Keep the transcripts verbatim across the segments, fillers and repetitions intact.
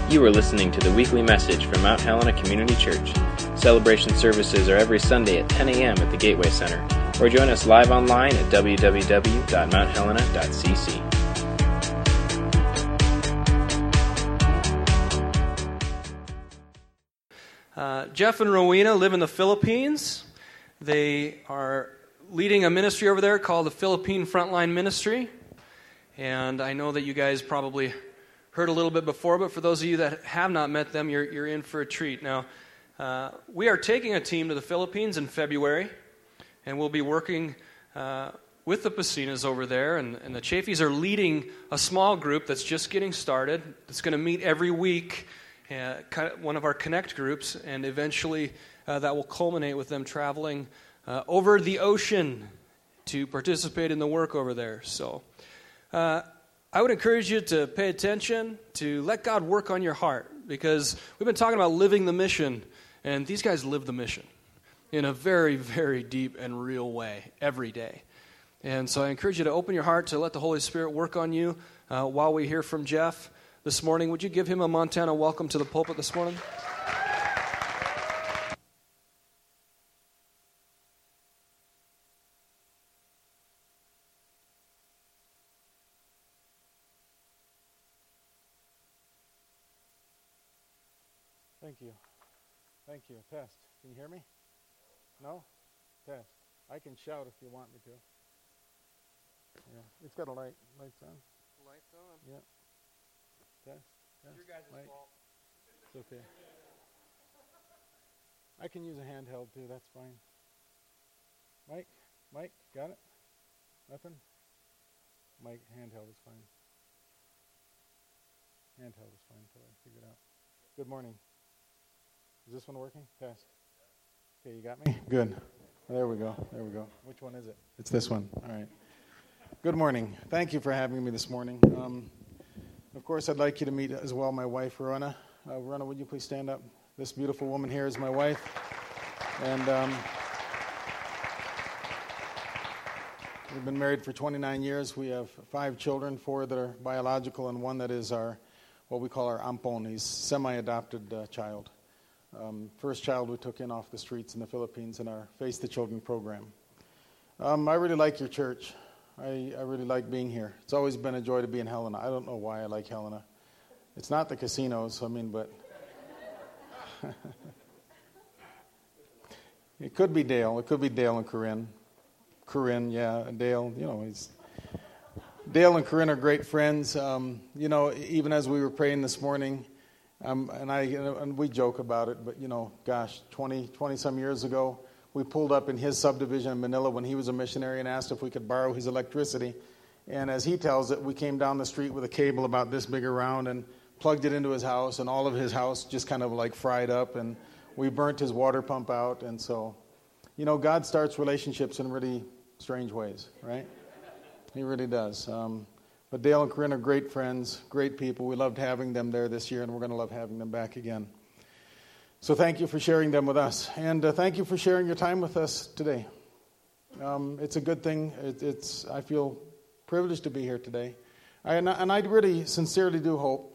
You are listening to the weekly message from Mount Helena Community Church. Celebration services are every Sunday at ten a.m. at the Gateway Center, or join us live online at w w w dot mount helena dot c c. Uh, Jeff and Rowena live in the Philippines. They are leading a ministry over there called the Philippine Frontline Ministry. And I know that you guys probably heard a little bit before, but for those of you that have not met them, you're, you're in for a treat. Now, uh, we are taking a team to the Philippines in February, and we'll be working uh, with the Pasinas over there. And, and the Chafies are leading a small group that's just getting started. It's going to meet every week. Uh, one of our Connect groups, and eventually uh, that will culminate with them traveling uh, over the ocean to participate in the work over there. So uh, I would encourage you to pay attention, to let God work on your heart, because we've been talking about living the mission, and these guys live the mission in a very, very deep and real way every day. And so I encourage you to open your heart to let the Holy Spirit work on you uh, while we hear from Jeff this morning. Would you give him a Montana welcome to the pulpit this morning? Thank you. Thank you. Test. Can you hear me? No? Test. I can shout if you want me to. Yeah. It's got a light. Lights on. Lights on. Yeah. Test, test, your guys' Mike. fault. It's okay. I can use a handheld too, that's fine. Mike, Mike, got it? Nothing? Mike, handheld is fine. Handheld is fine until I figure it out. Good morning. Is this one working? Test. Okay, you got me? Good. There we go. There we go. Which one is it? It's this one. All right. Good morning. Thank you for having me this morning. Um, Of course, I'd like you to meet as well my wife, Rona. Uh, Rona, would you please stand up? This beautiful woman here is my wife. And um, we've been married for twenty-nine years. We have five children, four that are biological, and one that is our, what we call our ampon. He's semi-adopted uh, child. Um, first child we took in off the streets in the Philippines in our Face the Children program. Um, I really like your church. I, I really like being here. It's always been a joy to be in Helena. I don't know why I like Helena. It's not the casinos, I mean, but it could be Dale. It could be Dale and Corinne. Corinne, yeah, Dale. You know, he's Dale and Corinne are great friends. Um, you know, even as we were praying this morning, um, and I and we joke about it, but you know, gosh, twenty, twenty some years ago, we pulled up in his subdivision in Manila when he was a missionary and asked if we could borrow his electricity. And as he tells it, we came down the street with a cable about this big around and plugged it into his house, and all of his house just kind of like fried up, and we burnt his water pump out. And so, you know, God starts relationships in really strange ways, right? He really does. Um, but Dale and Corinne are great friends, great people. We loved having them there this year, and we're going to love having them back again. So thank you for sharing them with us, and uh, thank you for sharing your time with us today. Um, it's a good thing. It, it's I feel privileged to be here today, I, and, and I really sincerely do hope,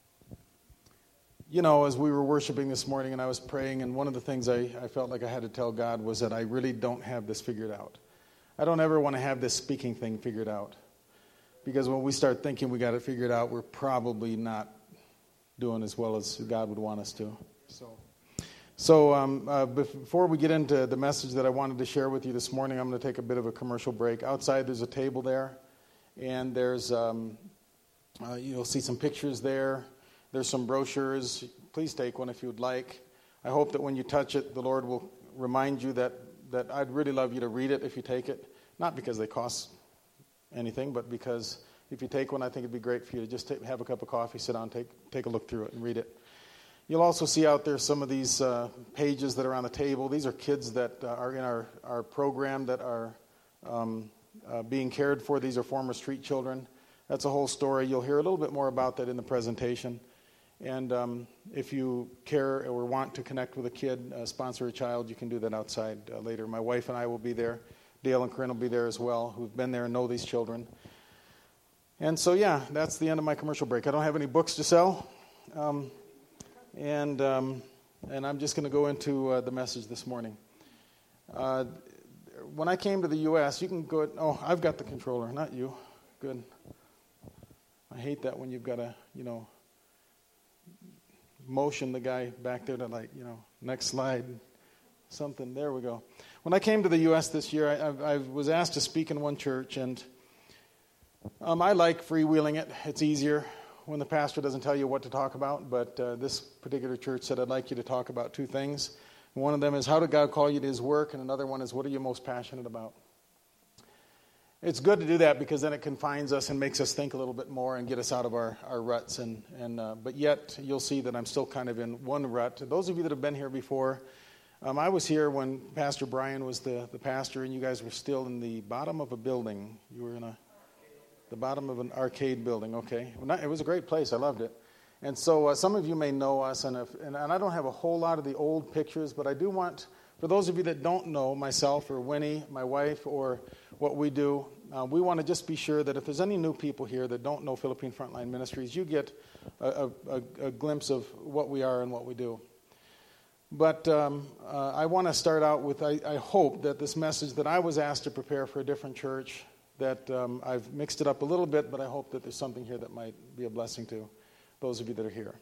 you know, as we were worshiping this morning and I was praying, and one of the things I, I felt like I had to tell God was that I really don't have this figured out. I don't ever want to have this speaking thing figured out, because when we start thinking we got it figured out, we're probably not doing as well as God would want us to. So. So um, uh, before we get into the message that I wanted to share with you this morning, I'm going to take a bit of a commercial break. Outside there's a table there, and there's um, uh, you'll see some pictures there. There's some brochures. Please take one if you would like. I hope that when you touch it, the Lord will remind you that, that I'd really love you to read it if you take it. Not because they cost anything, but because if you take one, I think it'd be great for you to just take, have a cup of coffee, sit down, take take a look through it and read it. You'll also see out there some of these uh, pages that are on the table. These are kids that uh, are in our, our program that are um, uh, being cared for. These are former street children. That's a whole story. You'll hear a little bit more about that in the presentation. And um, if you care or want to connect with a kid, uh, sponsor a child, you can do that outside uh, later. My wife and I will be there. Dale and Corinne will be there as well, who've been there and know these children. And so, yeah, that's the end of my commercial break. I don't have any books to sell. Um, and um, and I'm just going to go into uh, the message this morning. Uh, when I came to the U S, you can go. Oh, I've got the controller, not you. Good. I hate that when you've got to, you know, motion the guy back there to, like, you know, next slide, something. There we go. When I came to the U S this year, I, I was asked to speak in one church, and um, I like freewheeling it. It's easier when the pastor doesn't tell you what to talk about, but uh, this particular church said, I'd like you to talk about two things. One of them is, how did God call you to his work? And another one is, what are you most passionate about? It's good to do that because then it confines us and makes us think a little bit more and get us out of our, our ruts. And, and uh, But yet, you'll see that I'm still kind of in one rut. Those of you that have been here before, um, I was here when Pastor Brian was the, the pastor, and you guys were still in the bottom of a building. You were in a the bottom of an arcade building, okay. Well, not, it was a great place. I loved it. And so uh, some of you may know us, and, if, and, and I don't have a whole lot of the old pictures, but I do want, for those of you that don't know myself or Winnie, my wife, or what we do, uh, we want to just be sure that if there's any new people here that don't know Philippine Frontline Ministries, you get a, a, a glimpse of what we are and what we do. But um, uh, I want to start out with, I, I hope that this message that I was asked to prepare for a different church, that um, I've mixed it up a little bit, but I hope that there's something here that might be a blessing to those of you that are here.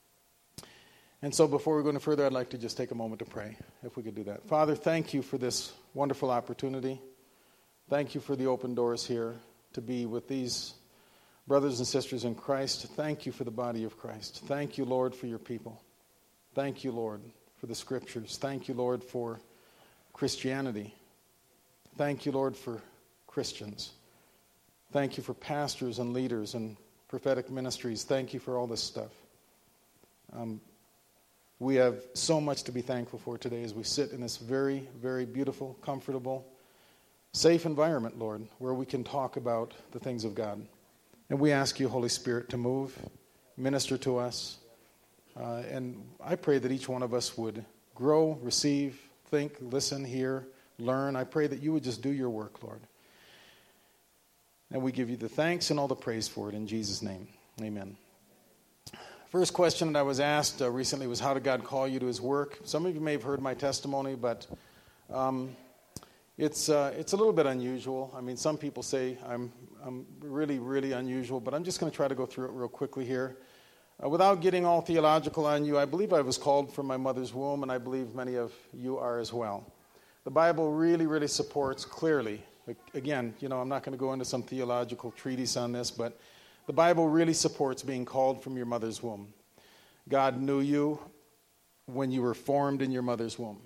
And so before we go any further, I'd like to just take a moment to pray, if we could do that. Father, thank you for this wonderful opportunity. Thank you for the open doors here to be with these brothers and sisters in Christ. Thank you for the body of Christ. Thank you, Lord, for your people. Thank you, Lord, for the scriptures. Thank you, Lord, for Christianity. Thank you, Lord, for Christians. Thank you for pastors and leaders and prophetic ministries. Thank you for all this stuff. Um, we have so much to be thankful for today as we sit in this very, very beautiful, comfortable, safe environment, Lord, where we can talk about the things of God. And we ask you, Holy Spirit, to move, minister to us. Uh, and I pray that each one of us would grow, receive, think, listen, hear, learn. I pray that you would just do your work, Lord. And we give you the thanks and all the praise for it in Jesus' name. Amen. First question that I was asked uh, recently was, how did God call you to his work? Some of you may have heard my testimony, but um, it's uh, it's a little bit unusual. I mean, some people say I'm, I'm really, really unusual, but I'm just going to try to go through it real quickly here. Uh, without getting all theological on you, I believe I was called from my mother's womb, and I believe many of you are as well. The Bible really, really supports clearly. Again, you know, I'm not going to go into some theological treatise on this, but the Bible really supports being called from your mother's womb. God knew you when you were formed in your mother's womb.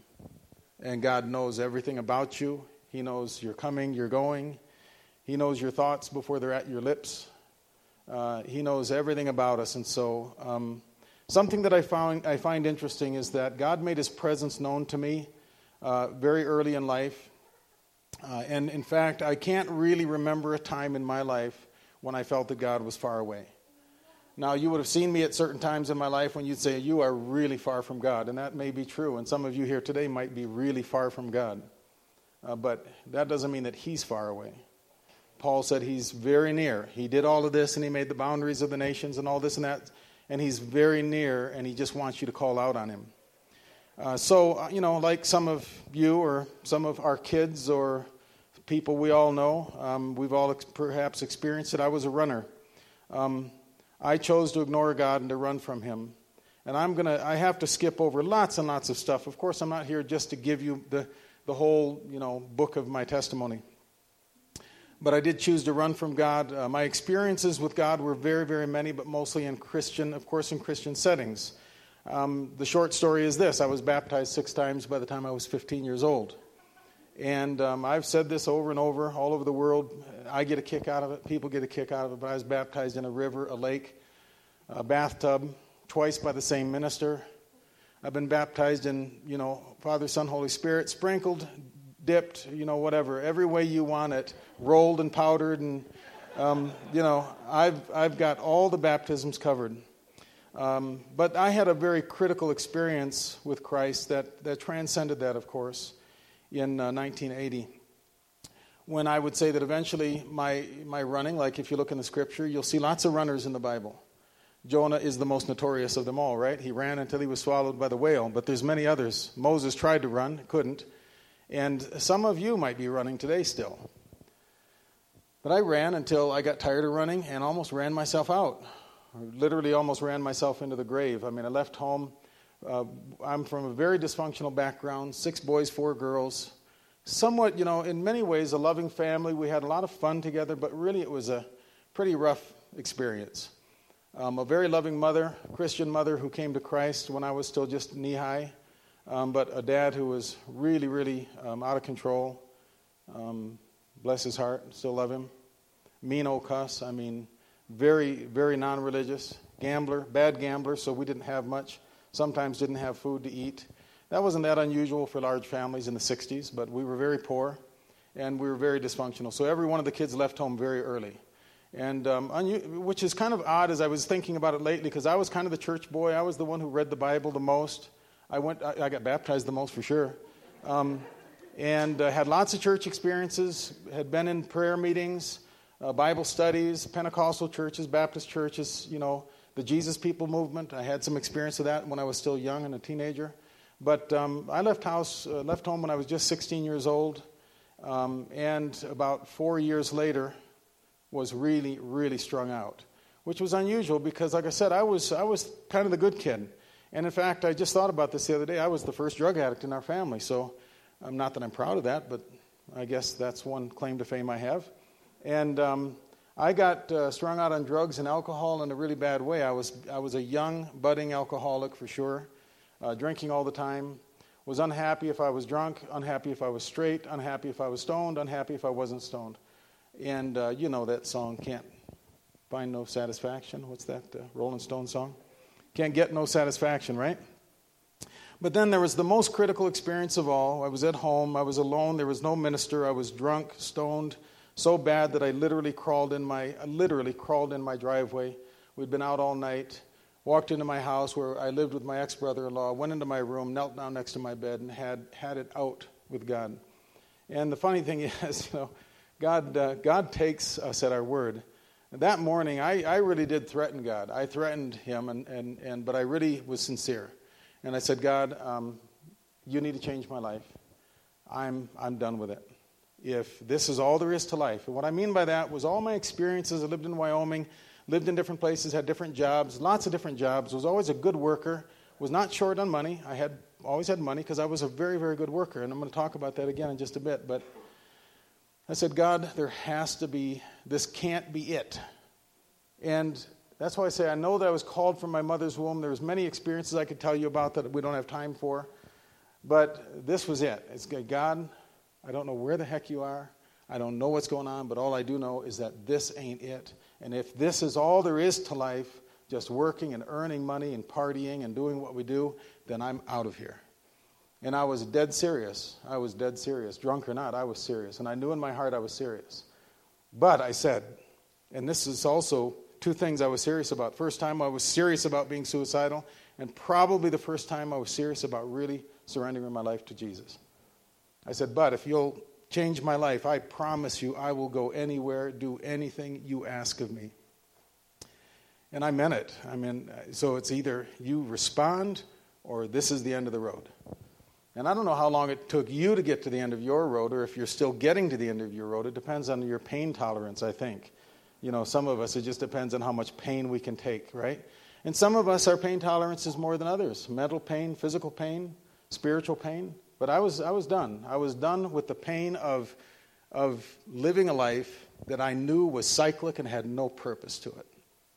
And God knows everything about you. He knows you're coming, you're going. He knows your thoughts before they're at your lips. Uh, he knows everything about us. And so um, something that I found I find interesting is that God made his presence known to me uh, very early in life. Uh, and in fact, I can't really remember a time in my life when I felt that God was far away. Now, you would have seen me at certain times in my life when you'd say, you are really far from God. And that may be true. And some of you here today might be really far from God. Uh, but that doesn't mean that he's far away. Paul said he's very near. He did all of this, and he made the boundaries of the nations and all this and that. And he's very near, and he just wants you to call out on him. Uh, so, uh, you know, like some of you or some of our kids or people we all know, um, we've all ex- perhaps experienced it. I was a runner. Um, I chose to ignore God and to run from him. And I'm going to, I have to skip over lots and lots of stuff. Of course, I'm not here just to give you the, the whole, you know, book of my testimony. But I did choose to run from God. Uh, my experiences with God were very, very many, but mostly in Christian, of course, in Christian settings. Um, the short story is this. I was baptized six times by the time I was fifteen years old. And um, I've said this over and over, all over the world. I get a kick out of it. People get a kick out of it. But I was baptized in a river, a lake, a bathtub, twice by the same minister. I've been baptized in, you know, Father, Son, Holy Spirit, sprinkled, dipped, you know, whatever, every way you want it, rolled and powdered. And, um, you know, I've, I've got all the baptisms covered. Um, but I had a very critical experience with Christ that, that transcended that, of course, in uh, nineteen eighty, when I would say that eventually my, my running, like if you look in the scripture, you'll see lots of runners in the Bible. Jonah is the most notorious of them all, right? He ran until he was swallowed by the whale, but there's many others. Moses tried to run, couldn't. And some of you might be running today still. But I ran until I got tired of running and almost ran myself out. I literally almost ran myself into the grave. I mean, I left home. Uh, I'm from a very dysfunctional background, six boys, four girls. Somewhat, you know, in many ways, a loving family. We had a lot of fun together, but really it was a pretty rough experience. Um, a very loving mother, Christian mother who came to Christ when I was still just knee-high, um, but a dad who was really, really um, out of control. Um, bless his heart, still love him. Mean old cuss, I mean, very, very non-religious. Gambler, bad gambler, so we didn't have much. Sometimes didn't have food to eat. That wasn't that unusual for large families in the sixties, but we were very poor, and we were very dysfunctional. So every one of the kids left home very early. And um, unu- which is kind of odd as I was thinking about it lately, because I was kind of the church boy. I was the one who read the Bible the most. I went. I, I got baptized the most for sure, um, and uh, had lots of church experiences. Had been in prayer meetings, uh, Bible studies, Pentecostal churches, Baptist churches. You know, the Jesus People movement. I had some experience of that when I was still young and a teenager. But um, I left house, uh, left home when I was just sixteen years old, um, and about four years later, was really, really strung out, which was unusual because, like I said, I was I was kind of the good kid. And in fact, I just thought about this the other day. I was the first drug addict in our family. So, um, not that I'm proud of that, but I guess that's one claim to fame I have. And um, I got uh, strung out on drugs and alcohol in a really bad way. I was I was a young, budding alcoholic for sure, uh, drinking all the time. Was unhappy if I was drunk, unhappy if I was straight, unhappy if I was stoned, unhappy if I wasn't stoned. And uh, you know that song, Can't Find No Satisfaction. What's that uh, Rolling Stone song? Can't get no satisfaction, right? But then there was the most critical experience of all. I was at home. I was alone. There was no minister. I was drunk, stoned, so bad that I literally crawled in my I literally crawled in my driveway. We'd been out all night. Walked into my house where I lived with my ex-brother-in-law. Went into my room, knelt down next to my bed, and had had it out with God. And the funny thing is, you know. God, uh, God takes us at our word. And that morning, I, I really did threaten God. I threatened him, and, and, and but I really was sincere. And I said, God, um, you need to change my life. I'm I'm done with it. If this is all there is to life. And what I mean by that was all my experiences. I lived in Wyoming, lived in different places, had different jobs, lots of different jobs. Was always a good worker. Was not short on money. I had always had money because I was a very, very good worker. And I'm going to talk about that again in just a bit. But I said, God, there has to be, this can't be it. And that's why I say I know that I was called from my mother's womb. There's many experiences I could tell you about that we don't have time for. But this was it. It's God, I don't know where the heck you are. I don't know what's going on, but all I do know is that this ain't it. And if this is all there is to life, just working and earning money and partying and doing what we do, then I'm out of here. And I was dead serious. I was dead serious. Drunk or not, I was serious. And I knew in my heart I was serious. But I said, and this is also two things I was serious about. First time I was serious about being suicidal, and probably the first time I was serious about really surrendering my life to Jesus. I said, but if you'll change my life, I promise you I will go anywhere, do anything you ask of me. And I meant it. I mean, so it's either you respond or this is the end of the road. And I don't know how long it took you to get to the end of your road, or if you're still getting to the end of your road. It depends on your pain tolerance, I think. You know, some of us, it just depends on how much pain we can take, right? And some of us, our pain tolerance is more than others. Mental pain, physical pain, spiritual pain. But I was I was done. I was done with the pain of, of living a life that I knew was cyclic and had no purpose to it.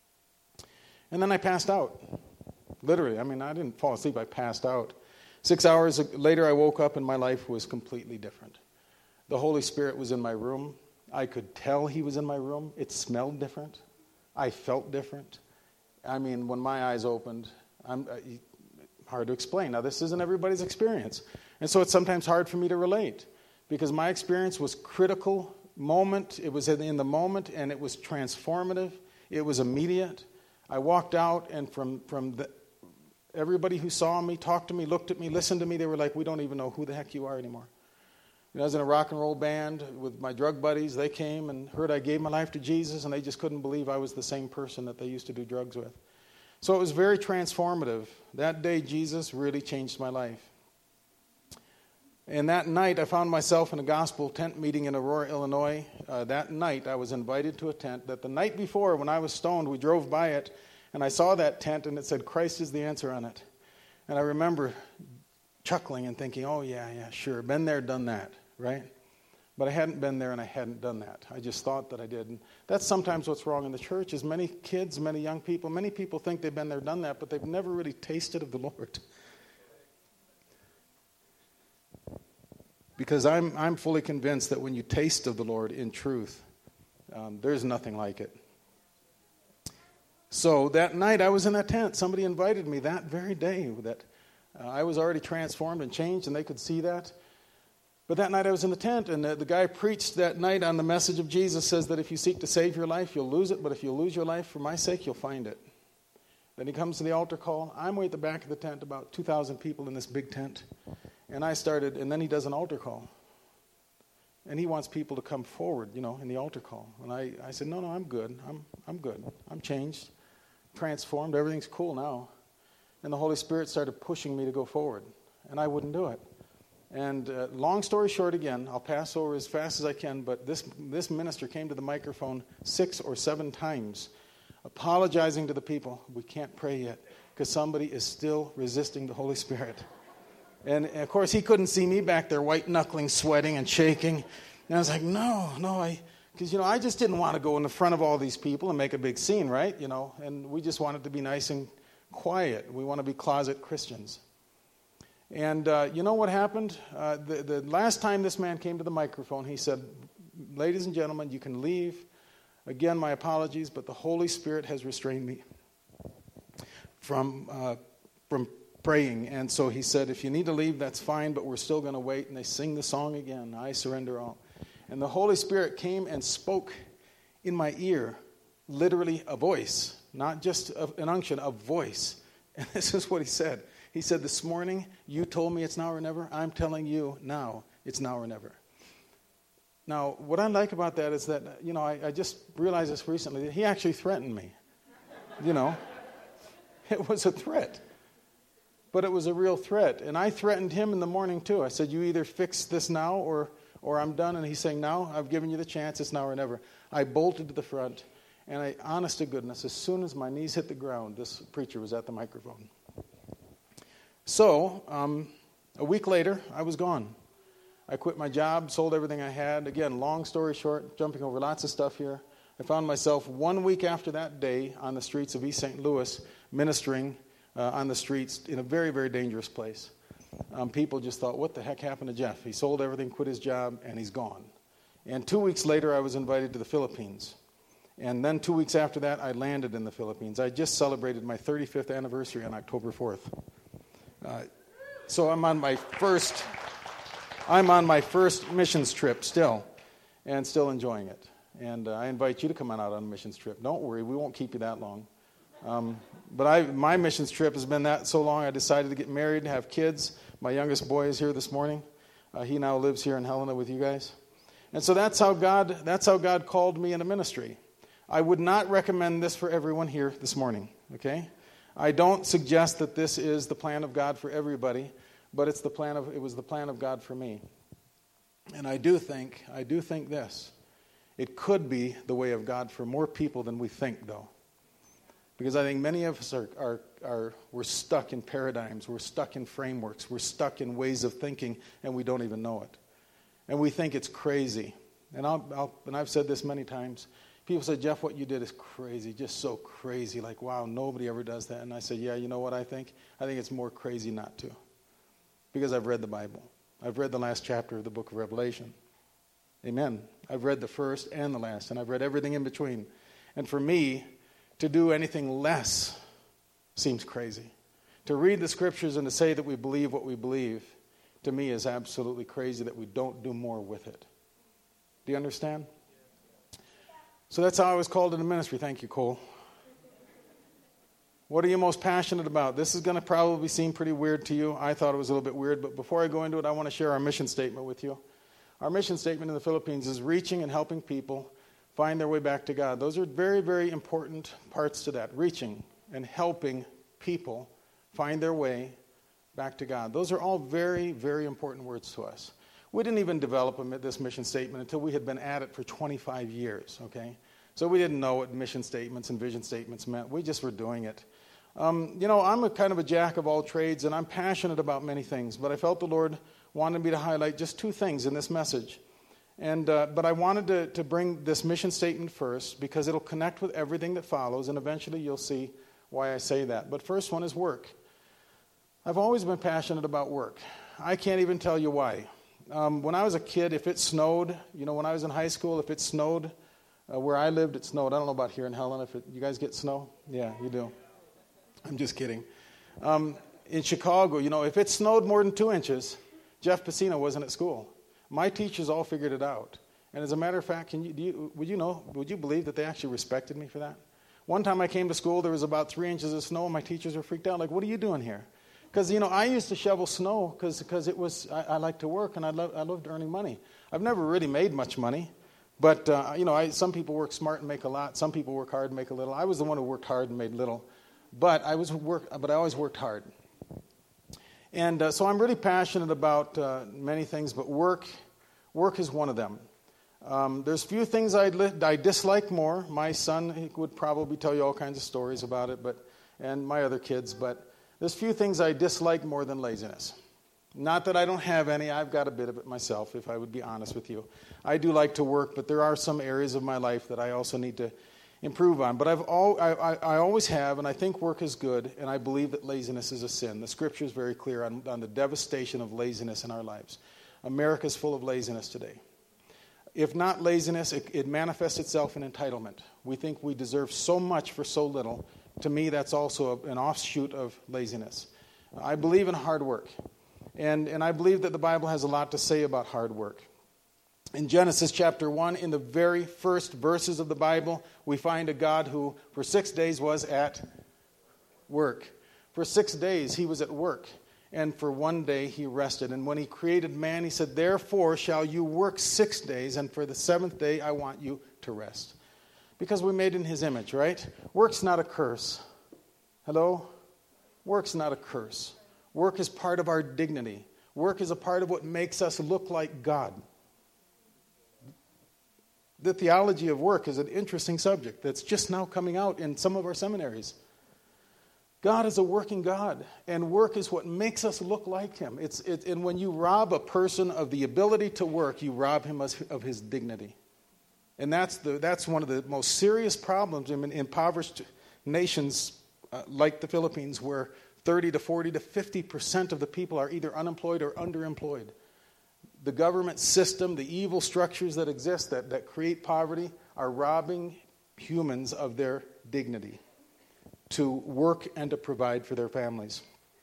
And then I passed out. Literally. I mean, I didn't fall asleep. I passed out. Six hours later, I woke up and my life was completely different. The Holy Spirit was in my room. I could tell he was in my room. It smelled different. I felt different. I mean, when my eyes opened, I'm uh, hard to explain. Now, this isn't everybody's experience. And so it's sometimes hard for me to relate because my experience was critical moment. It was in the moment, and it was transformative. It was immediate. I walked out, and from, from the everybody who saw me, talked to me, looked at me, listened to me, they were like, we don't even know who the heck you are anymore. You know, I was in a rock and roll band with my drug buddies. They came and heard I gave my life to Jesus, and they just couldn't believe I was the same person that they used to do drugs with. So it was very transformative. That day, Jesus really changed my life. And that night, I found myself in a gospel tent meeting in Aurora, Illinois. Uh, that night, I was invited to a tent that the night before, when I was stoned, we drove by it, and I saw that tent, and it said, Christ is the answer on it. And I remember chuckling and thinking, oh, yeah, yeah, sure, been there, done that, right? But I hadn't been there, and I hadn't done that. I just thought that I did. And that's sometimes what's wrong in the church, is many kids, many young people, many people think they've been there, done that, but they've never really tasted of the Lord. Because I'm I'm fully convinced that when you taste of the Lord in truth, um, there's nothing like it. So that night I was in that tent. Somebody invited me that very day. That uh, I was already transformed and changed, and they could see that. But that night I was in the tent, and the, the guy preached that night on the message of Jesus, says that if you seek to save your life, you'll lose it, but if you lose your life for my sake, you'll find it. Then he comes to the altar call. I'm way at the back of the tent, about two thousand people in this big tent. And I started, and then he does an altar call. And he wants people to come forward, you know, in the altar call. And I, I said, no, no, I'm good. I'm I'm good. I'm changed, transformed. Everything's cool now. And the Holy Spirit started pushing me to go forward. And I wouldn't do it. And uh, long story short again, I'll pass over as fast as I can, but this this minister came to the microphone six or seven times, apologizing to the people. We can't pray yet because somebody is still resisting the Holy Spirit. And, of course, he couldn't see me back there, white-knuckling, sweating and shaking. And I was like, no, no, I, because, you know, I just didn't want to go in the front of all these people and make a big scene, right? You know, and we just wanted to be nice and quiet. We want to be closet Christians. And uh, you know what happened? Uh, the, the last time this man came to the microphone, he said, ladies and gentlemen, you can leave. Again, my apologies, but the Holy Spirit has restrained me from uh, from praying. And so he said, if you need to leave, that's fine, but we're still going to wait. And they sing the song again, I surrender all. And the Holy Spirit came and spoke in my ear, literally a voice, not just an unction, a voice. And this is what he said. He said, this morning, you told me it's now or never. I'm telling you now, it's now or never. Now, what I like about that is that, you know, I, I just realized this recently, that he actually threatened me. You know, it was a threat. But it was a real threat. And I threatened him in the morning, too. I said, you either fix this now or, or I'm done. And he's saying, now, I've given you the chance. It's now or never. I bolted to the front. And I, honest to goodness, as soon as my knees hit the ground, this preacher was at the microphone. So, um, a week later, I was gone. I quit my job, sold everything I had. Again, long story short, jumping over lots of stuff here. I found myself one week after that day on the streets of East Saint Louis ministering uh, on the streets in a very, very dangerous place. Um, people just thought, what the heck happened to Jeff? He sold everything, quit his job, and he's gone. And two weeks later, I was invited to the Philippines. And then two weeks after that, I landed in the Philippines. I just celebrated my thirty-fifth anniversary on October fourth. Uh, so I'm on my first... I'm on my first missions trip still, and still enjoying it. And uh, I invite you to come on out on a missions trip. Don't worry, we won't keep you that long. Um, but I, my missions trip has been that so long, I decided to get married and have kids. My youngest boy is here this morning. Uh, he now lives here in Helena with you guys. And so that's how God, that's how God called me into ministry. I would not recommend this for everyone here this morning, okay? I don't suggest that this is the plan of God for everybody. But it's the plan of it was the plan of God for me. And I do think, I do think this. It could be the way of God for more people than we think, though. Because I think many of us are, are, are we're stuck in paradigms, we're stuck in frameworks, we're stuck in ways of thinking, and we don't even know it. And we think it's crazy. And I'll, I'll and I've said this many times. People say, Jeff, what you did is crazy, just so crazy. Like, wow, nobody ever does that. And I say, yeah, you know what I think? I think it's more crazy not to. Because I've read the Bible. I've read the last chapter of the book of Revelation. Amen. I've read the first and the last, and I've read everything in between. And for me, to do anything less seems crazy. To read the scriptures and to say that we believe what we believe, to me is absolutely crazy that we don't do more with it. Do you understand? So that's how I was called into ministry. Thank you, Cole. What are you most passionate about? This is going to probably seem pretty weird to you. I thought it was a little bit weird, but before I go into it, I want to share our mission statement with you. Our mission statement in the Philippines is reaching and helping people find their way back to God. Those are very, very important parts to that. Reaching. and helping people find their way back to God. Those are all very, very important words to us. We didn't even develop this mission statement until we had been at it for twenty-five years, okay? So we didn't know what mission statements and vision statements meant. We just were doing it. Um, you know, I'm a kind of a jack of all trades, and I'm passionate about many things, but I felt the Lord wanted me to highlight just two things in this message. And uh, but I wanted to, to bring this mission statement first because it'll connect with everything that follows, and eventually you'll see why I say that. But first one is work. I've always been passionate about work. I can't even tell you why. Um, when I was a kid, if it snowed, you know, when I was in high school, if it snowed, uh, where I lived, it snowed. I don't know about here in Helena. If it, you guys get snow? Yeah, you do. I'm just kidding. Um, in Chicago, you know, if it snowed more than two inches, Jeff Pacino wasn't at school. My teachers all figured it out. And as a matter of fact, can you, do you, would you know, would you believe that they actually respected me for that? One time I came to school, there was about three inches of snow, and my teachers were freaked out. Like, what are you doing here? Because, you know, I used to shovel snow because it was, I, I like to work, and I, love, I loved earning money. I've never really made much money. But, uh, you know, I, some people work smart and make a lot. Some people work hard and make a little. I was the one who worked hard and made little. But I was work, but I always worked hard. And uh, so I'm really passionate about uh, many things, but work, work is one of them. Um, there's few things I'd li- I dislike more. My son, he would probably tell you all kinds of stories about it, but and my other kids. But there's few things I dislike more than laziness. Not that I don't have any. I've got a bit of it myself, if I would be honest with you. I do like to work, but there are some areas of my life that I also need to improve on. But I've all, I, I, I always have, and I think work is good, and I believe that laziness is a sin. The Scripture is very clear on, on the devastation of laziness in our lives. America's full of laziness today. If not laziness, it, it manifests itself in entitlement. We think we deserve so much for so little. To me, that's also a, an offshoot of laziness. I believe in hard work, and, and I believe that the Bible has a lot to say about hard work. In Genesis chapter one, in the very first verses of the Bible, we find a God who for six days was at work. For six days he was at work, and for one day he rested. And when he created man, he said, "Therefore shall you work six days, and for the seventh day I want you to rest." Because we're made in his image, right? Work's not a curse. Hello? Work's not a curse. Work is part of our dignity. Work is a part of what makes us look like God. The theology of work is an interesting subject that's just now coming out in some of our seminaries. God is a working God, and work is what makes us look like him. It's, it, and when you rob a person of the ability to work, you rob him of, of his dignity. And that's, the, that's one of the most serious problems in impoverished nations uh, like the Philippines, where thirty to forty to fifty percent of the people are either unemployed or underemployed. The government system, the evil structures that exist that, that create poverty are robbing humans of their dignity to work and to provide for their families.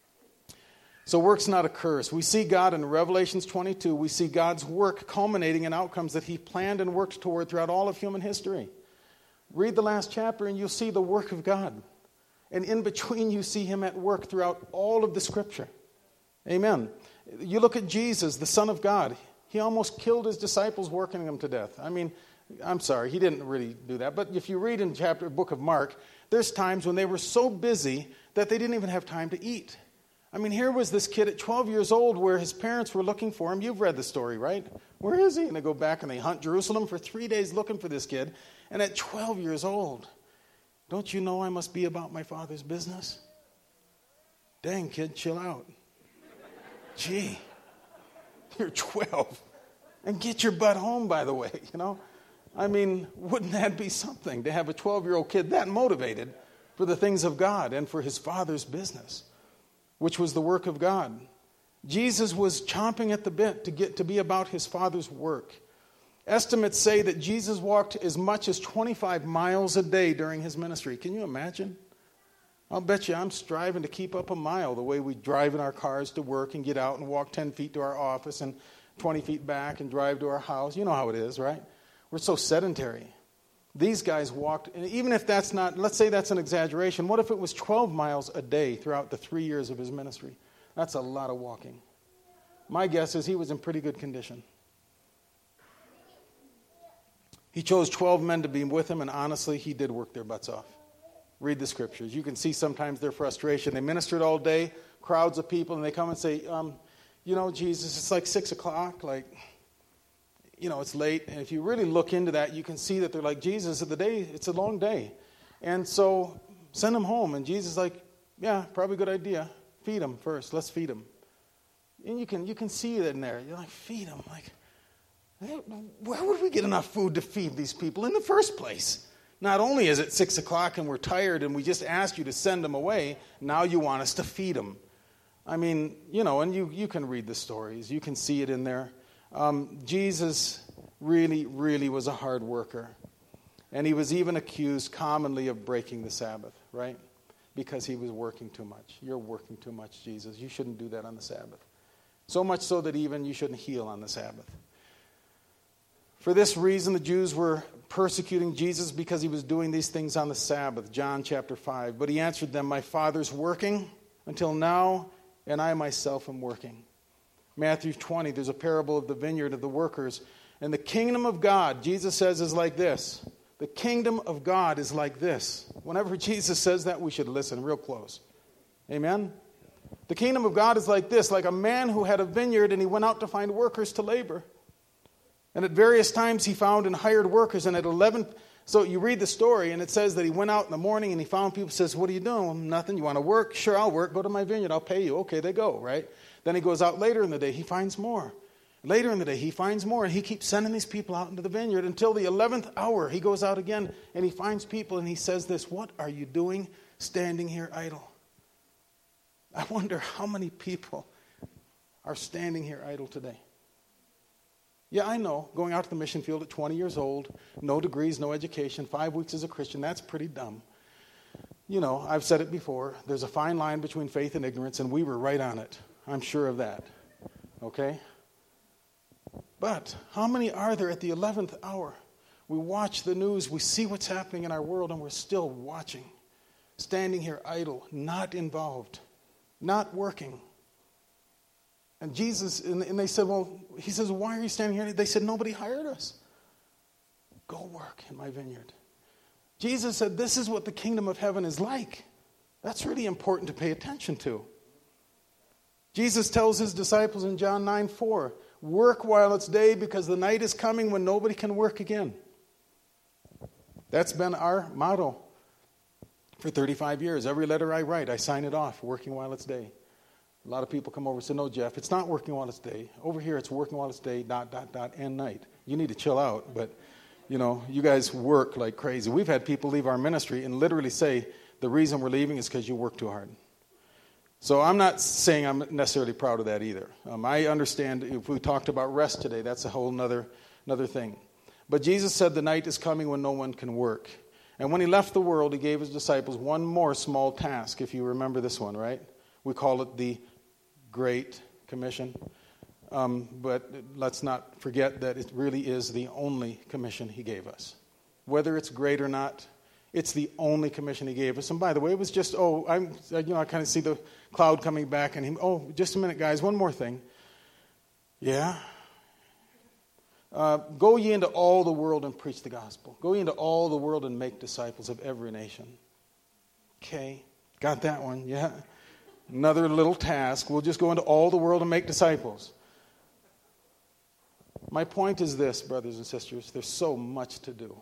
So work's not a curse. We see God in Revelations twenty-two. We see God's work culminating in outcomes that he planned and worked toward throughout all of human history. Read the last chapter and you'll see the work of God. And in between you see him at work throughout all of the Scripture. Amen. You look at Jesus, the Son of God. He almost killed his disciples working them to death. I mean, I'm sorry, he didn't really do that. But if you read in chapter book of Mark, there's times when they were so busy that they didn't even have time to eat. I mean, here was this kid at twelve years old where his parents were looking for him. You've read the story, right? Where is he? And they go back and they hunt Jerusalem for three days looking for this kid. And at twelve years old, don't you know I must be about my Father's business? Dang, kid, chill out. Gee, you're twelve. And get your butt home, by the way, you know. I mean, wouldn't that be something to have a twelve-year-old kid that motivated for the things of God and for his Father's business, which was the work of God? Jesus was chomping at the bit to get to be about his Father's work. Estimates say that Jesus walked as much as twenty-five miles a day during his ministry. Can you imagine? I'll bet you I'm striving to keep up a mile the way we drive in our cars to work and get out and walk ten feet to our office and twenty feet back and drive to our house. You know how it is, right? We're so sedentary. These guys walked, and even if that's not, let's say that's an exaggeration, what if it was twelve miles a day throughout the three years of his ministry? That's a lot of walking. My guess is he was in pretty good condition. He chose twelve men to be with him, and honestly, he did work their butts off. Read the scriptures. You can see sometimes their frustration. They ministered all day, crowds of people, and they come and say, um, you know, Jesus, it's like six o'clock, like, you know, it's late. And if you really look into that, you can see that they're like, Jesus, the day, it's a long day. And so send them home. And Jesus is like, yeah, probably a good idea. Feed them first. Let's feed them. And you can you can see it in there. You're like, feed them. Like, hey, where would we get enough food to feed these people in the first place? Not only is it six o'clock and we're tired and we just asked you to send them away, now you want us to feed them. I mean, you know, and you, you can read the stories. You can see it in there. Um, Jesus really, really was a hard worker. And he was even accused commonly of breaking the Sabbath, right? Because he was working too much. You're working too much, Jesus. You shouldn't do that on the Sabbath. So much so that even you shouldn't heal on the Sabbath. For this reason, the Jews were persecuting Jesus because he was doing these things on the Sabbath. John chapter five. But he answered them, my Father's working until now, and I myself am working. Matthew twenty, there's a parable of the vineyard of the workers. And the kingdom of God, Jesus says, is like this. The kingdom of God is like this. Whenever Jesus says that, we should listen real close. Amen? The kingdom of God is like this, like a man who had a vineyard and he went out to find workers to labor. And at various times he found and hired workers. And at eleven, so you read the story and it says that he went out in the morning and he found people, says, what are you doing? Well, nothing. You want to work? Sure, I'll work. Go to my vineyard. I'll pay you. Okay, they go, right? Then he goes out later in the day. He finds more. Later in the day, he finds more, and he keeps sending these people out into the vineyard until the eleventh hour. He goes out again, and he finds people, and he says this, what are you doing standing here idle? I wonder how many people are standing here idle today. Yeah, I know, going out to the mission field at twenty years old, no degrees, no education, five weeks as a Christian, that's pretty dumb. You know, I've said it before, there's a fine line between faith and ignorance, and we were right on it. I'm sure of that. Okay? But how many are there at the eleventh hour? We watch the news, we see what's happening in our world, and we're still watching. Standing here idle, not involved, not working. And Jesus, and, and they said, well, he says, why are you standing here? They said, nobody hired us. Go work in my vineyard. Jesus said, this is what the kingdom of heaven is like. That's really important to pay attention to. Jesus tells his disciples in John nine four, work while it's day because the night is coming when nobody can work again. That's been our motto for thirty-five years. Every letter I write, I sign it off, working while it's day. A lot of people come over and say, no, Jeff, it's not working while it's day. Over here, it's working while it's day, dot, dot, dot, and night. You need to chill out, but, you know, you guys work like crazy. We've had people leave our ministry and literally say, the reason we're leaving is because you work too hard. So I'm not saying I'm necessarily proud of that either. Um, I understand if we talked about rest today, that's a whole nother, another thing. But Jesus said the night is coming when no one can work. And when he left the world, he gave his disciples one more small task, if you remember this one, right? We call it the Great Commission. Um, but let's not forget that it really is the only commission he gave us. Whether it's great or not, it's the only commission he gave us. And by the way, it was just, oh, I'm, you know, I kind of see the cloud coming back, and he, oh, just a minute, guys, one more thing. Yeah? Uh, go ye into all the world and preach the gospel. Go ye into all the world and make disciples of every nation. Okay, got that one, yeah. Another little task. We'll just go into all the world and make disciples. My point is this, brothers and sisters, there's so much to do.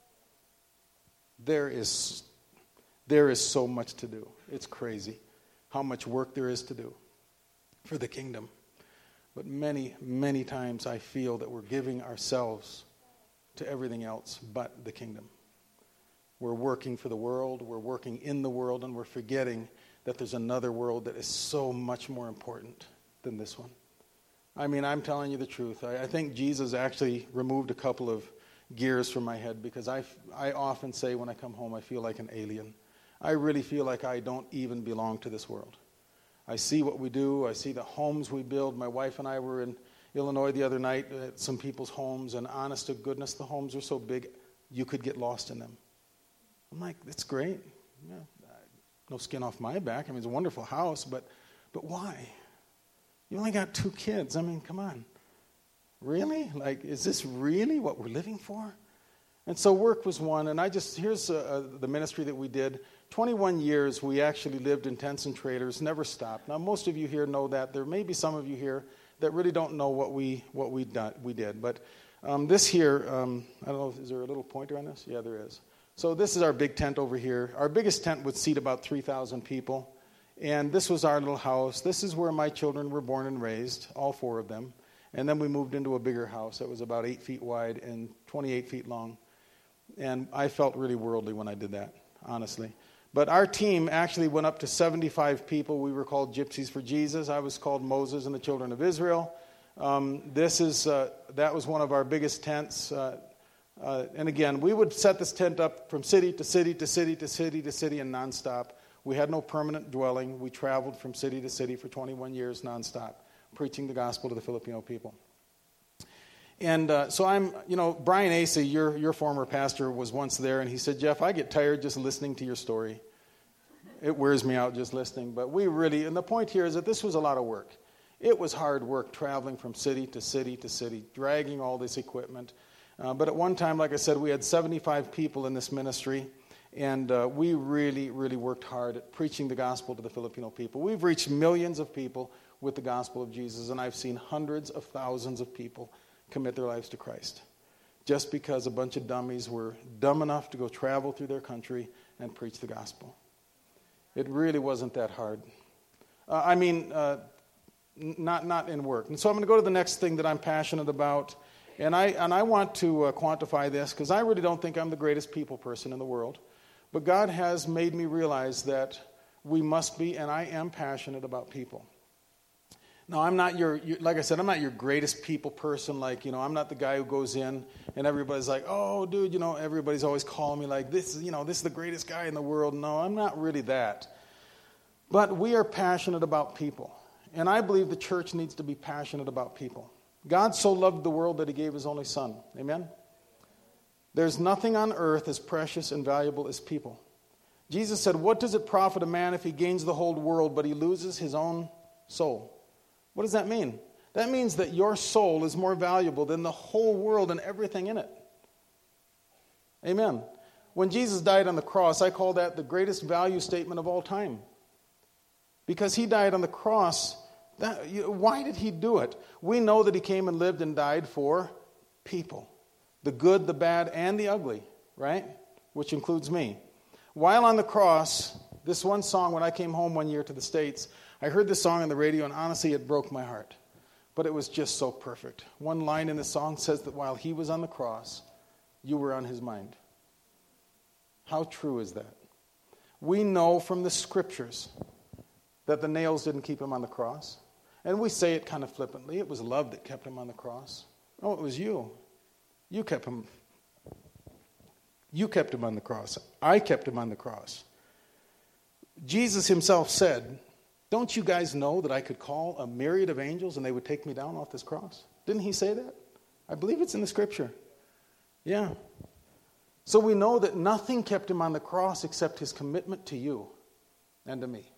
There is, there is so much to do. It's crazy how much work there is to do for the kingdom. But many, many times I feel that we're giving ourselves to everything else but the kingdom. We're working for the world, we're working in the world, and we're forgetting that there's another world that is so much more important than this one. I mean, I'm telling you the truth. I, I think Jesus actually removed a couple of gears from my head, because I, I often say when I come home, I feel like an alien. I really feel like I don't even belong to this world. I see what we do. I see the homes we build. My wife and I were in Illinois the other night at some people's homes, and honest to goodness, the homes are so big, you could get lost in them. I'm like, that's great. Yeah, no skin off my back. I mean, it's a wonderful house, but but why? You only got two kids. I mean, come on. Really? Like, is this really what we're living for? And so work was one, and I just, here's uh, the ministry that we did. twenty-one years we actually lived in tents and trailers, never stopped. Now most of you here know that. There may be some of you here that really don't know what we what we done, we did. But um, this here, um, I don't know, is there a little pointer on this? Yeah, there is. So this is our big tent over here. Our biggest tent would seat about three thousand people. And this was our little house. This is where my children were born and raised, all four of them. And then we moved into a bigger house that was about eight feet wide and twenty-eight feet long. And I felt really worldly when I did that, honestly. But our team actually went up to seventy-five people. We were called Gypsies for Jesus. I was called Moses and the Children of Israel. Um, this is uh, that was one of our biggest tents. Uh, uh, and again, we would set this tent up from city to city to city to city to city and nonstop. We had no permanent dwelling. We traveled from city to city for twenty-one years nonstop, preaching the gospel to the Filipino people. And uh, so I'm, you know, Brian Asa, your your former pastor, was once there, and he said, Jeff, I get tired just listening to your story. It wears me out just listening. But we really, and the point here is that this was a lot of work. It was hard work traveling from city to city to city, dragging all this equipment. Uh, but at one time, like I said, we had seventy-five people in this ministry, and uh, we really, really worked hard at preaching the gospel to the Filipino people. We've reached millions of people with the gospel of Jesus, and I've seen hundreds of thousands of people commit their lives to Christ just because a bunch of dummies were dumb enough to go travel through their country and preach the gospel. It really wasn't that hard. Uh, I mean, uh, n- not not in work. And so I'm going to go to the next thing that I'm passionate about, and I and I want to uh, quantify this because I really don't think I'm the greatest people person in the world, but God has made me realize that we must be, and I am passionate about people. Now, I'm not your, your, like I said, I'm not your greatest people person. Like, you know, I'm not the guy who goes in and everybody's like, oh, dude, you know, everybody's always calling me like, this is, you know, this is the greatest guy in the world. No, I'm not really that. But we are passionate about people. And I believe the church needs to be passionate about people. God so loved the world that he gave his only son. Amen? There's nothing on earth as precious and valuable as people. Jesus said, what does it profit a man if he gains the whole world but he loses his own soul? What does that mean? That means that your soul is more valuable than the whole world and everything in it. Amen. When Jesus died on the cross, I call that the greatest value statement of all time. Because he died on the cross, that, you, why did he do it? We know that he came and lived and died for people. The good, the bad, and the ugly, right? Which includes me. While on the cross, this one song, when I came home one year to the States, I heard this song on the radio, and honestly, it broke my heart. But it was just so perfect. One line in the song says that while he was on the cross, you were on his mind. How true is that? We know from the scriptures that the nails didn't keep him on the cross. And we say it kind of flippantly. It was love that kept him on the cross. No, it was you. You kept him. You kept him on the cross. I kept him on the cross. Jesus himself said, don't you guys know that I could call a myriad of angels and they would take me down off this cross? Didn't he say that? I believe it's in the scripture. Yeah. So we know that nothing kept him on the cross except his commitment to you and to me.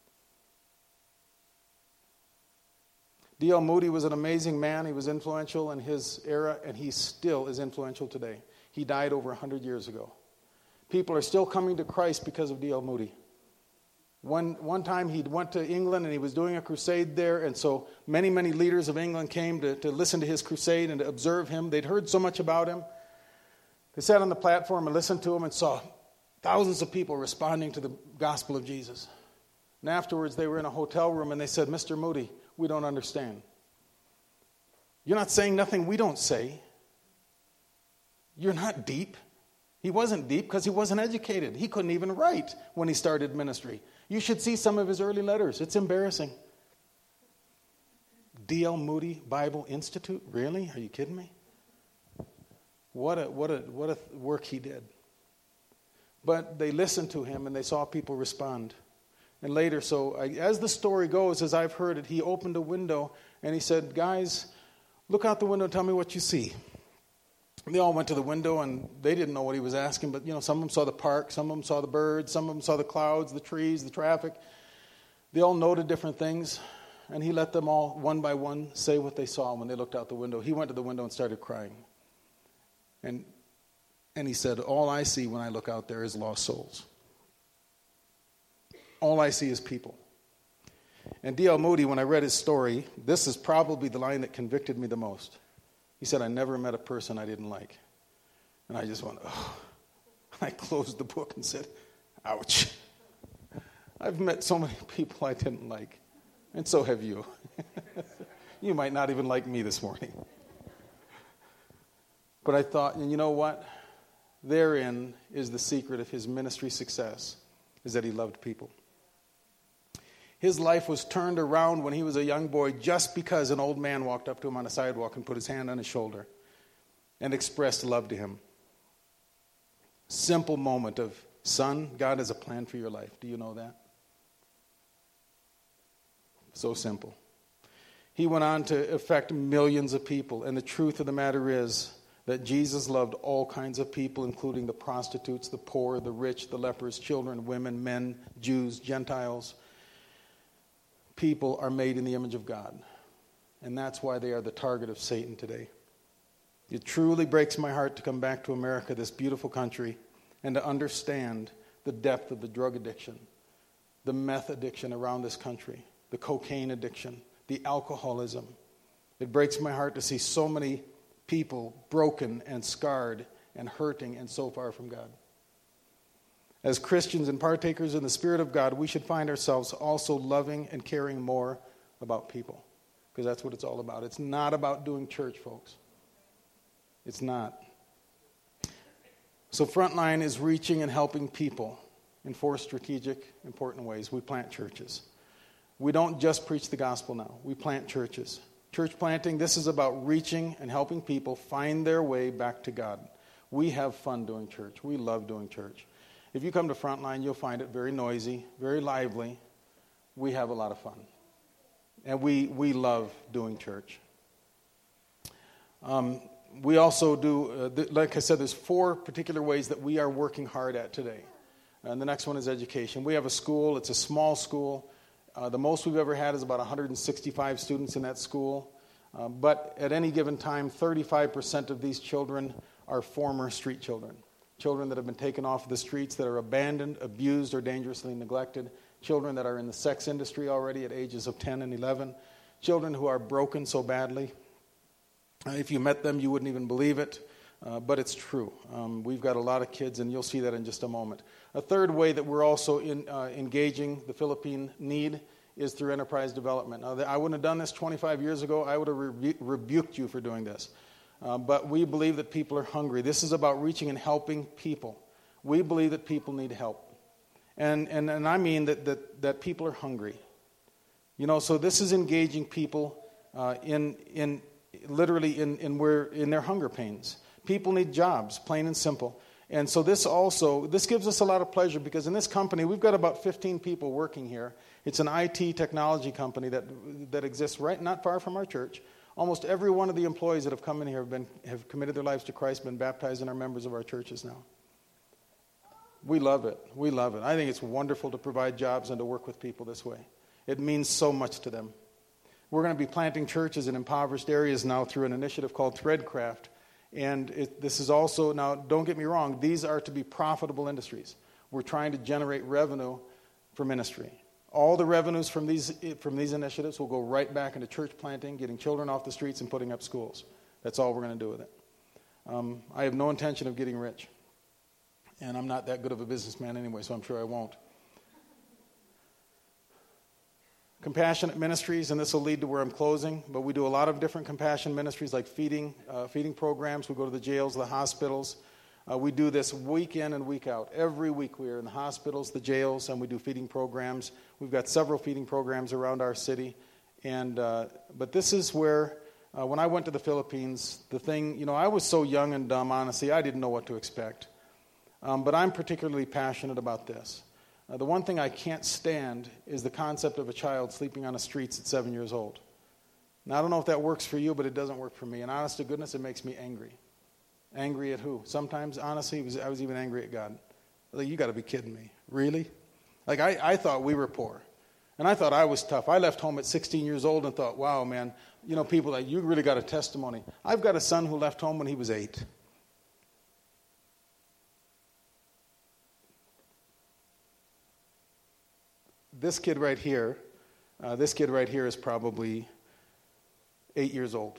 D L Moody was an amazing man. He was influential in his era, and he still is influential today. He died over one hundred years ago. People are still coming to Christ because of D L Moody. One one time he went to England and he was doing a crusade there, and so many, many leaders of England came to, to listen to his crusade and to observe him. They'd heard so much about him. They sat on the platform and listened to him and saw thousands of people responding to the gospel of Jesus. And afterwards they were in a hotel room and they said, Mister Moody, we don't understand. You're not saying nothing we don't say. You're not deep. He wasn't deep because he wasn't educated. He couldn't even write when he started ministry. You should see some of his early letters. It's embarrassing. D L Moody Bible Institute? Really? Are you kidding me? What a what a what a work he did. But they listened to him and they saw people respond. And later, so I, as the story goes, as I've heard it, he opened a window and he said, guys, look out the window and tell me what you see. They all went to the window, and they didn't know what he was asking, but, you know, some of them saw the park, some of them saw the birds, some of them saw the clouds, the trees, the traffic. They all noted different things, and he let them all, one by one, say what they saw when they looked out the window. He went to the window and started crying. And And he said, all I see when I look out there is lost souls. All I see is people. And D L Moody, when I read his story, this is probably the line that convicted me the most. He said, I never met a person I didn't like. And I just went, oh. I closed the book and said, ouch. I've met so many people I didn't like. And so have you. You might not even like me this morning. But I thought, and you know what? Therein is the secret of his ministry success, is that he loved people. His life was turned around when he was a young boy just because an old man walked up to him on a sidewalk and put his hand on his shoulder and expressed love to him. Simple moment of, son, God has a plan for your life. Do you know that? So simple. He went on to affect millions of people, and the truth of the matter is that Jesus loved all kinds of people, including the prostitutes, the poor, the rich, the lepers, children, women, men, Jews, Gentiles. People are made in the image of God, and that's why they are the target of Satan today. It truly breaks my heart to come back to America, this beautiful country, and to understand the depth of the drug addiction, the meth addiction around this country, the cocaine addiction, the alcoholism. It breaks my heart to see so many people broken and scarred and hurting and so far from God. As Christians and partakers in the Spirit of God, we should find ourselves also loving and caring more about people, because that's what it's all about. It's not about doing church, folks. It's not. So Frontline is reaching and helping people in four strategic, important ways. We plant churches. We don't just preach the gospel now. We plant churches. Church planting, this is about reaching and helping people find their way back to God. We have fun doing church. We love doing church. If you come to Frontline, you'll find it very noisy, very lively. We have a lot of fun. And we, we love doing church. Um, we also do, uh, th- like I said, there's four particular ways that we are working hard at today. And the next one is education. We have a school. It's a small school. Uh, the most we've ever had is about one hundred sixty-five students in that school. Uh, but at any given time, thirty-five percent of these children are former street children. Children that have been taken off the streets, that are abandoned, abused, or dangerously neglected. Children that are in the sex industry already at ages of ten and eleven. Children who are broken so badly. Uh, if you met them, you wouldn't even believe it. Uh, but it's true. Um, we've got a lot of kids, and you'll see that in just a moment. A third way that we're also in, uh, engaging the Philippine need is through enterprise development. Now, I wouldn't have done this twenty-five years ago. I would have rebu- rebuked you for doing this. Uh, but we believe that people are hungry. This is about reaching and helping people. We believe that people need help. And and, and I mean that, that, that people are hungry. You know, so this is engaging people uh, in in literally in, in where in their hunger pains. People need jobs, plain and simple. And so this also, this gives us a lot of pleasure because in this company, we've got about fifteen people working here. It's an I T technology company that that exists right not far from our church. Almost every one of the employees that have come in here have been have committed their lives to Christ, been baptized, and are members of our churches now. We love it. We love it. I think it's wonderful to provide jobs and to work with people this way. It means so much to them. We're going to be planting churches in impoverished areas now through an initiative called Threadcraft. And it, this is also, now don't get me wrong, these are to be profitable industries. We're trying to generate revenue for ministry. All the revenues from these from these initiatives will go right back into church planting, getting children off the streets, and putting up schools. That's all we're going to do with it. Um, I have no intention of getting rich. And I'm not that good of a businessman anyway, so I'm sure I won't. Compassionate ministries, and this will lead to where I'm closing, but we do a lot of different compassion ministries like feeding uh, feeding programs. We go to the jails, the hospitals. Uh, we do this week in and week out. Every week we are in the hospitals, the jails, and we do feeding programs. We've got several feeding programs around our city. And uh, but this is where, uh, when I went to the Philippines, the thing, you know, I was so young and dumb, honestly, I didn't know what to expect. Um, but I'm particularly passionate about this. Uh, the one thing I can't stand is the concept of a child sleeping on the streets at seven years old. Now, I don't know if that works for you, but it doesn't work for me. And honest to goodness, it makes me angry. Angry at who? Sometimes, honestly, it was, I was even angry at God. Like, you got to be kidding me. Really? Like, I, I thought we were poor. And I thought I was tough. I left home at sixteen years old and thought, wow, man, you know, people, like, you really got a testimony. I've got a son who left home when he was eight. this kid right here, uh, this kid right here is probably eight years old.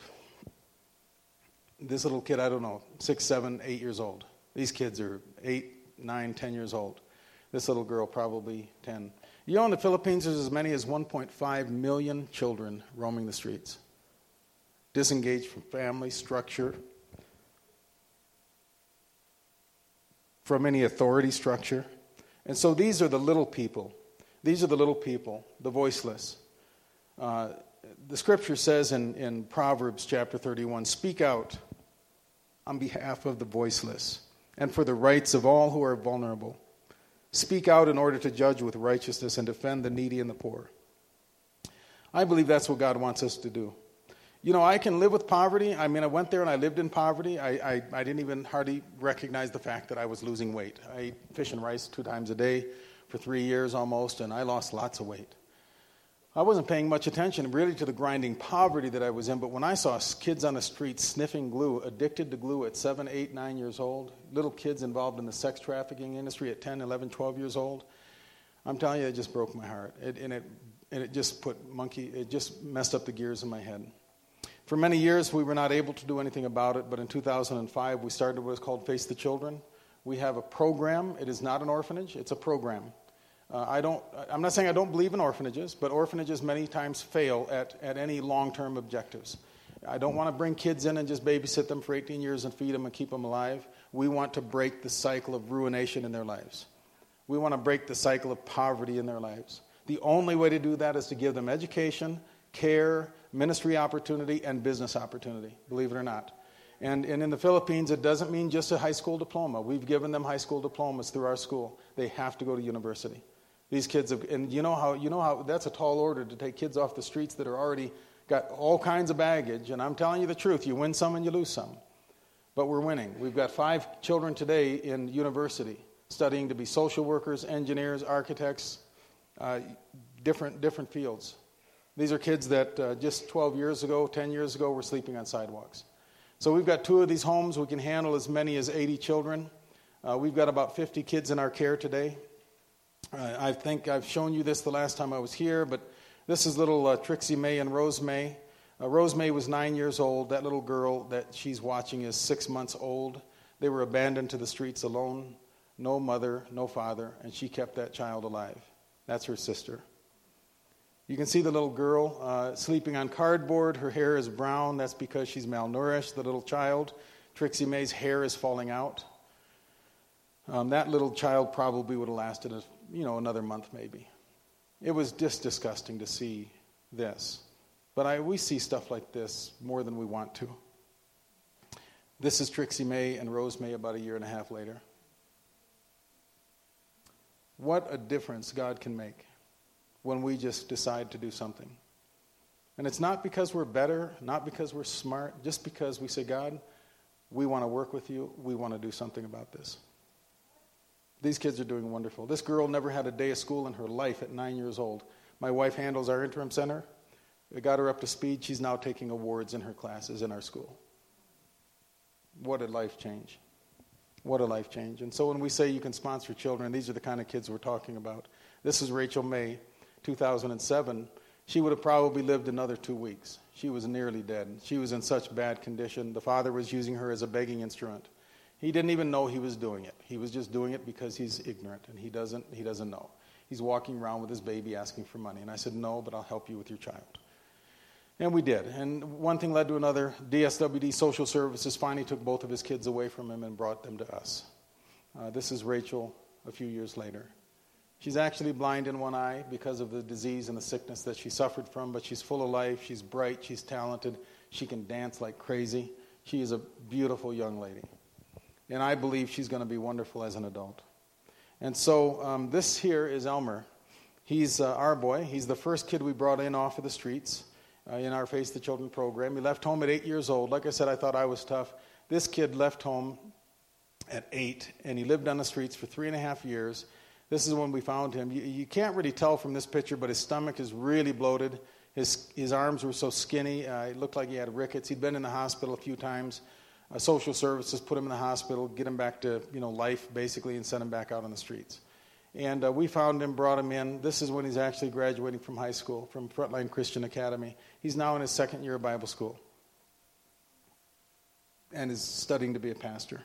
This little kid, I don't know, six, seven, eight years old. These kids are eight, nine, ten years old. This little girl probably ten. You know, in the Philippines, there's as many as one point five million children roaming the streets, disengaged from family structure, from any authority structure. And so these are the little people. These are the little people, the voiceless. Uh, the scripture says in, in Proverbs chapter thirty-one, speak out on behalf of the voiceless and for the rights of all who are vulnerable. Speak out in order to judge with righteousness and defend the needy and the poor. I believe that's what God wants us to do. You know, I can live with poverty. I mean, I went there and I lived in poverty. I, I, I didn't even hardly recognize the fact that I was losing weight. I ate fish and rice two times a day for three years almost, and I lost lots of weight. I wasn't paying much attention really to the grinding poverty that I was in, but when I saw kids on the street sniffing glue, addicted to glue at seven, eight, nine years old, little kids involved in the sex trafficking industry at ten, eleven, twelve years old, I'm telling you, it just broke my heart. It, and, it, and it just put monkey, it just messed up the gears in my head. For many years, we were not able to do anything about it, but in two thousand five, we started what is called Face the Children. We have a program. It is not an orphanage. It's a program. Uh, I don't, I'm not saying I don't believe in orphanages, but orphanages many times fail at, at any long-term objectives. I don't want to bring kids in and just babysit them for eighteen years and feed them and keep them alive. We want to break the cycle of ruination in their lives. We want to break the cycle of poverty in their lives. The only way to do that is to give them education, care, ministry opportunity, and business opportunity, believe it or not. And, and in the Philippines, it doesn't mean just a high school diploma. We've given them high school diplomas through our school. They have to go to university. These kids have, and you know how you know how that's a tall order to take kids off the streets that are already got all kinds of baggage. And I'm telling you the truth, you win some and you lose some. But we're winning. We've got five children today in university studying to be social workers, engineers, architects, uh, different different fields. These are kids that uh, just twelve years ago, ten years ago, were sleeping on sidewalks. So we've got two of these homes. We can handle as many as eighty children. Uh, we've got about fifty kids in our care today. Uh, I think I've shown you this the last time I was here, but this is little uh, Trixie May and Rose May. Uh, Rose May was nine years old. That little girl that she's watching is six months old. They were abandoned to the streets alone. No mother, no father, and she kept that child alive. That's her sister. You can see the little girl uh, sleeping on cardboard. Her hair is brown. That's because she's malnourished. The little child, Trixie May's hair is falling out. Um, that little child probably would have lasted, a, you know, another month maybe. It was just disgusting to see this. But I, we see stuff like this more than we want to. This is Trixie May and Rose May about a year and a half later. What a difference God can make when we just decide to do something. And it's not because we're better, not because we're smart, just because we say, God, we want to work with you. We want to do something about this. These kids are doing wonderful. This girl never had a day of school in her life at nine years old. My wife handles our interim center. It got her up to speed. She's now taking awards in her classes in our school. What a life change. What a life change. And so when we say you can sponsor children, these are the kind of kids we're talking about. This is Rachel May, two thousand seven. She would have probably lived another two weeks. She was nearly dead. She was in such bad condition. The father was using her as a begging instrument. He didn't even know he was doing it. He was just doing it because he's ignorant, and he doesn't he doesn't know. He's walking around with his baby asking for money. And I said, no, but I'll help you with your child. And we did. And one thing led to another. D S W D Social Services finally took both of his kids away from him and brought them to us. Uh, this is Rachel a few years later. She's actually blind in one eye because of the disease and the sickness that she suffered from, but she's full of life. She's bright. She's talented. She can dance like crazy. She is a beautiful young lady. And I believe she's going to be wonderful as an adult. And so um, this here is Elmer. He's uh, our boy. He's the first kid we brought in off of the streets uh, in our Face the Children program. He left home at eight years old. Like I said, I thought I was tough. This kid left home at eight, and he lived on the streets for three and a half years. This is when we found him. You, you can't really tell from this picture, but his stomach is really bloated. His, his arms were so skinny. Uh, it looked like he had rickets. He'd been in the hospital a few times. Uh, social services put him in the hospital, get him back to, you know, life, basically, and send him back out on the streets. And uh, we found him, brought him in. This is when he's actually graduating from high school, from Frontline Christian Academy. He's now in his second year of Bible school and is studying to be a pastor.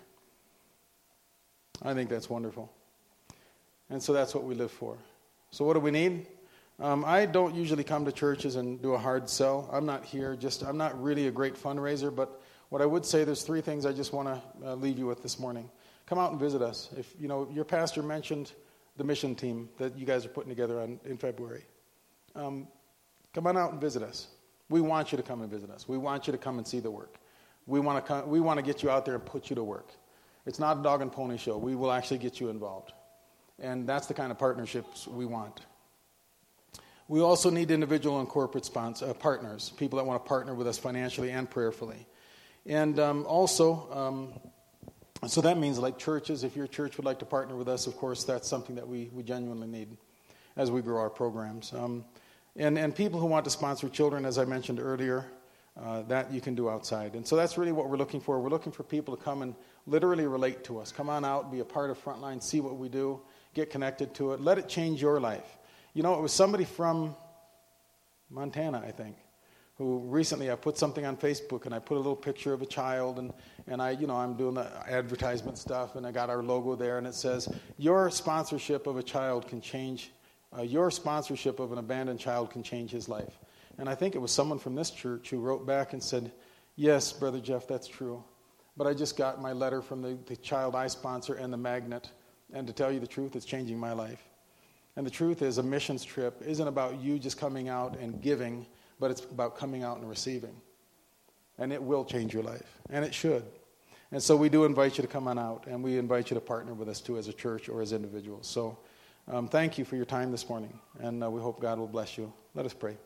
I think that's wonderful. And so that's what we live for. So what do we need? Um, I don't usually come to churches and do a hard sell. I'm not here just, I'm not really a great fundraiser, but what I would say, there's three things I just want to uh, leave you with this morning. Come out and visit us. If, you know, your pastor mentioned the mission team that you guys are putting together on, in February. Um, come on out and visit us. We want you to come and visit us. We want you to come and see the work. We want to come, we want to get you out there and put you to work. It's not a dog and pony show. We will actually get you involved. And that's the kind of partnerships we want. We also need individual and corporate sponsor, uh, partners, people that want to partner with us financially and prayerfully. And um, also, um, so that means like churches, if your church would like to partner with us, of course, that's something that we, we genuinely need as we grow our programs. Um, and, and people who want to sponsor children, as I mentioned earlier, uh, that you can do outside. And so that's really what we're looking for. We're looking for people to come and literally relate to us. Come on out, be a part of Frontline, see what we do, get connected to it. Let it change your life. You know, it was somebody from Montana, I think, who recently I put something on Facebook and I put a little picture of a child and, and I, you know, I'm doing the advertisement stuff and I got our logo there and it says, your sponsorship of a child can change, uh, your sponsorship of an abandoned child can change his life. And I think it was someone from this church who wrote back and said, yes, Brother Jeff, that's true. But I just got my letter from the, the child I sponsor and the magnet. And to tell you the truth, it's changing my life. And the truth is a missions trip isn't about you just coming out and giving, but it's about coming out and receiving. And it will change your life. And it should. And so we do invite you to come on out. And we invite you to partner with us too as a church or as individuals. So um, thank you for your time this morning. And uh, we hope God will bless you. Let us pray.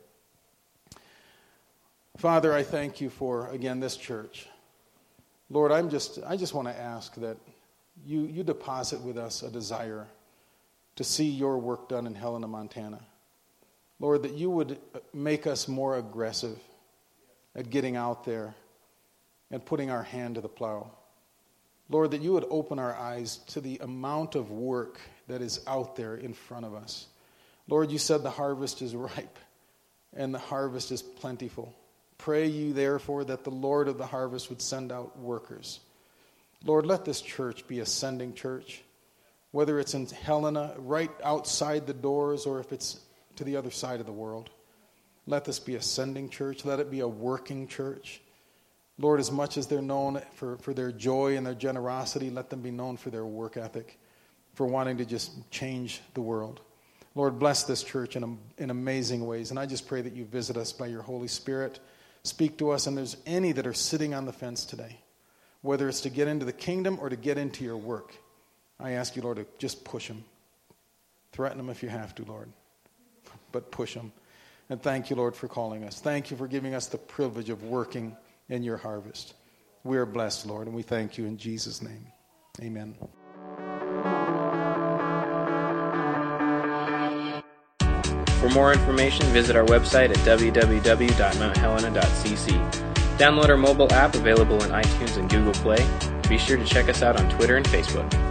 Father, I thank you for, again, this church. Lord, I'm just, I just want to ask that you, you deposit with us a desire to see your work done in Helena, Montana. Lord, that you would make us more aggressive at getting out there and putting our hand to the plow. Lord, that you would open our eyes to the amount of work that is out there in front of us. Lord, you said the harvest is ripe and the harvest is plentiful. Pray you, therefore, that the Lord of the harvest would send out workers. Lord, let this church be a sending church, whether it's in Helena, right outside the doors, or if it's to the other side of the world. Let this be a sending church. Let it be a working church. Lord, as much as they're known for, for their joy and their generosity, let them be known for their work ethic, for wanting to just change the world. Lord, bless this church in, in amazing ways. And I just pray that you visit us by your Holy Spirit. Speak to us, and there's any that are sitting on the fence today, whether it's to get into the kingdom or to get into your work. I ask you, Lord, to just push them. Threaten them if you have to, Lord, but push them. And thank you, Lord, for calling us. Thank you for giving us the privilege of working in your harvest. We are blessed, Lord, and we thank you in Jesus' name. Amen. For more information, visit our website at w w w dot mount helena dot c c. Download our mobile app available in iTunes and Google Play. Be sure to check us out on Twitter and Facebook.